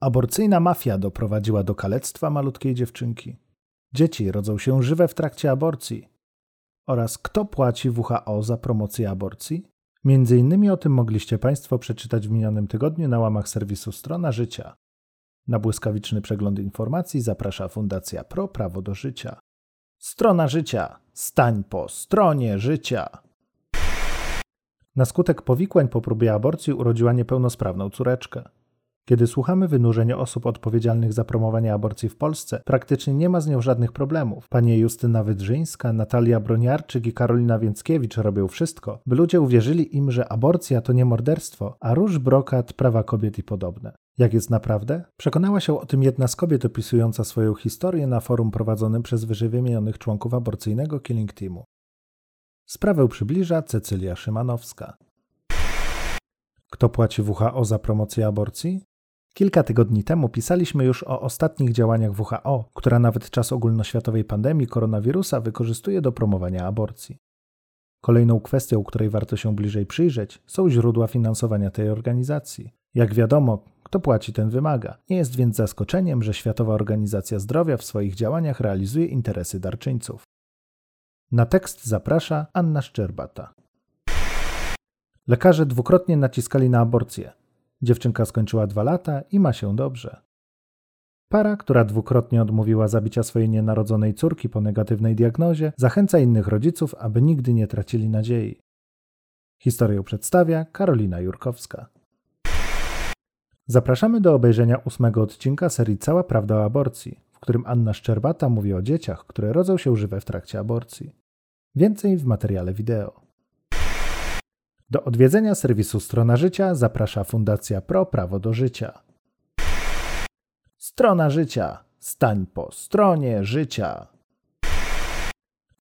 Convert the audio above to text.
Aborcyjna mafia doprowadziła do kalectwa malutkiej dziewczynki. Dzieci rodzą się żywe w trakcie aborcji. Oraz kto płaci WHO za promocję aborcji? Między innymi o tym mogliście Państwo przeczytać w minionym tygodniu na łamach serwisu Strona Życia. Na błyskawiczny przegląd informacji zaprasza Fundacja Pro Prawo do Życia. Strona Życia. Stań po stronie życia. Na skutek powikłań po próbie aborcji urodziła niepełnosprawną córeczkę. Kiedy słuchamy wynurzeń osób odpowiedzialnych za promowanie aborcji w Polsce, praktycznie nie ma z nią żadnych problemów. Panie Justyna Wydrzyńska, Natalia Broniarczyk i Karolina Więckiewicz robią wszystko, by ludzie uwierzyli im, że aborcja to nie morderstwo, a róż brokat, prawa kobiet i podobne. Jak jest naprawdę? Przekonała się o tym jedna z kobiet opisująca swoją historię na forum prowadzonym przez wyżej wymienionych członków aborcyjnego Killing Teamu. Sprawę przybliża Cecylia Szymanowska. Kto płaci WHO za promocję aborcji? Kilka tygodni temu pisaliśmy już o ostatnich działaniach WHO, która nawet czas ogólnoświatowej pandemii koronawirusa wykorzystuje do promowania aborcji. Kolejną kwestią, której warto się bliżej przyjrzeć, są źródła finansowania tej organizacji. Jak wiadomo, kto płaci, ten wymaga. Nie jest więc zaskoczeniem, że Światowa Organizacja Zdrowia w swoich działaniach realizuje interesy darczyńców. Na tekst zaprasza Anna Szczerbata. Lekarze dwukrotnie naciskali na aborcję. Dziewczynka skończyła 2 lata i ma się dobrze. Para, która dwukrotnie odmówiła zabicia swojej nienarodzonej córki po negatywnej diagnozie, zachęca innych rodziców, aby nigdy nie tracili nadziei. Historię przedstawia Karolina Jurkowska. Zapraszamy do obejrzenia 8. odcinka serii Cała prawda o aborcji, w którym Anna Szczerbata mówi o dzieciach, które rodzą się żywe w trakcie aborcji. Więcej w materiale wideo. Do odwiedzenia serwisu Strona Życia zaprasza Fundacja Pro Prawo do Życia. Strona Życia. Stań po stronie życia.